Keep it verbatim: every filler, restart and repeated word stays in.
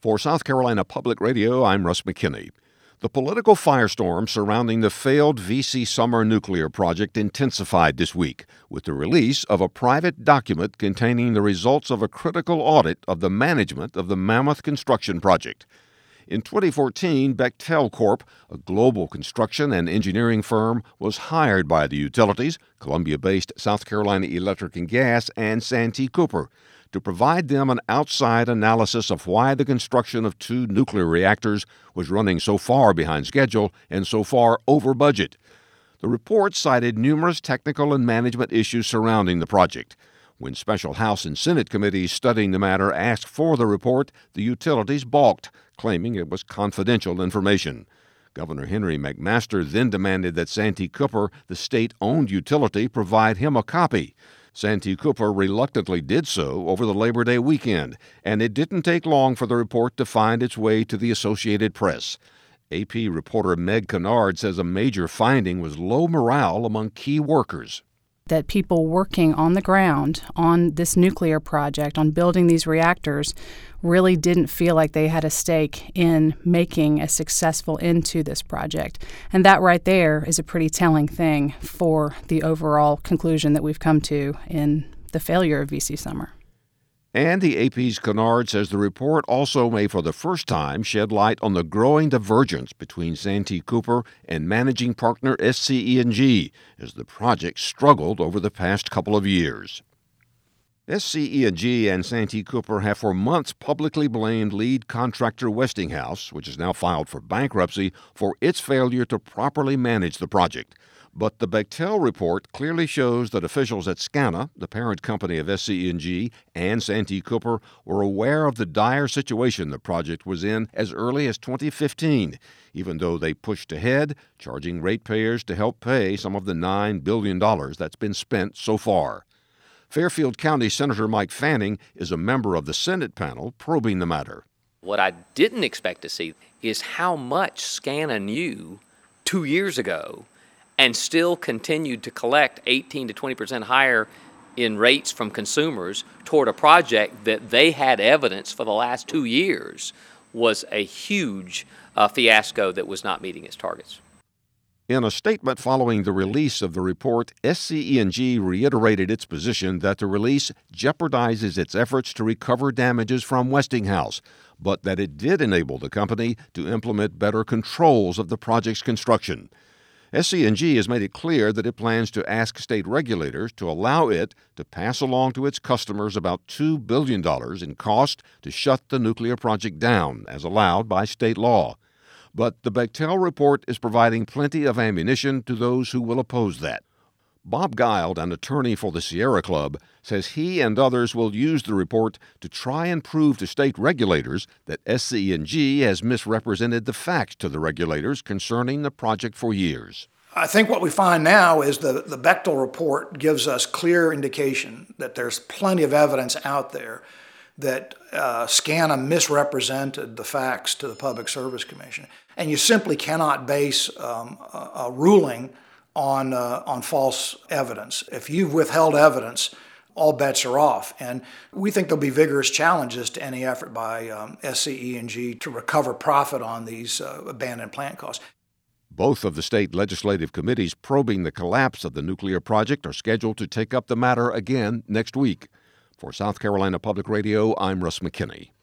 For South Carolina Public Radio, I'm Russ McKinney. The political firestorm surrounding the failed V C Summer nuclear project intensified this week with the release of a private document containing the results of a critical audit of the management of the Mammoth construction project. In twenty fourteen, Bechtel Corp, a global construction and engineering firm, was hired by the utilities, Columbia-based South Carolina Electric and Gas, and Santee Cooper, to provide them an outside analysis of why the construction of two nuclear reactors was running so far behind schedule and so far over budget. The report cited numerous technical and management issues surrounding the project. When special House and Senate committees studying the matter asked for the report, the utilities balked, claiming it was confidential information. Governor Henry McMaster then demanded that Santee Cooper, the state-owned utility, provide him a copy. Santee Cooper reluctantly did so over the Labor Day weekend, and it didn't take long for the report to find its way to the Associated Press. A P reporter Meg Kennard says a major finding was low morale among key workers. That people working on the ground on this nuclear project, on building these reactors, really didn't feel like they had a stake in making a successful end to this project. And that right there is a pretty telling thing for the overall conclusion that we've come to in the failure of V C Summer. And the A P's Kennard says the report also may for the first time shed light on the growing divergence between Santee Cooper and managing partner S C E and G as the project struggled over the past couple of years. S C E and G and Santee Cooper have for months publicly blamed lead contractor Westinghouse, which is now filed for bankruptcy, for its failure to properly manage the project. But the Bechtel report clearly shows that officials at SCANA, the parent company of S C E and G, and Santee Cooper were aware of the dire situation the project was in as early as twenty fifteen, even though they pushed ahead, charging ratepayers to help pay some of the nine billion dollars that's been spent so far. Fairfield County Senator Mike Fanning is a member of the Senate panel probing the matter. What I didn't expect to see is how much SCANA knew two years ago and still continued to collect eighteen to twenty percent higher in rates from consumers toward a project that they had evidence for the last two years was a huge uh, fiasco that was not meeting its targets. In a statement following the release of the report, S C E and G reiterated its position that the release jeopardizes its efforts to recover damages from Westinghouse, but that it did enable the company to implement better controls of the project's construction. S C E and G has made it clear that it plans to ask state regulators to allow it to pass along to its customers about two billion dollars in cost to shut the nuclear project down, as allowed by state law. But the Bechtel report is providing plenty of ammunition to those who will oppose that. Bob Guild, an attorney for the Sierra Club, says he and others will use the report to try and prove to state regulators that S C E and G has misrepresented the facts to the regulators concerning the project for years. I think what we find now is the, the Bechtel report gives us clear indication that there's plenty of evidence out there that uh, SCANA misrepresented the facts to the Public Service Commission. And you simply cannot base um, a, a ruling on uh, on false evidence. If you've withheld evidence, all bets are off. And we think there'll be vigorous challenges to any effort by um, S C E and G to recover profit on these uh, abandoned plant costs. Both of the state legislative committees probing the collapse of the nuclear project are scheduled to take up the matter again next week. For South Carolina Public Radio, I'm Russ McKinney.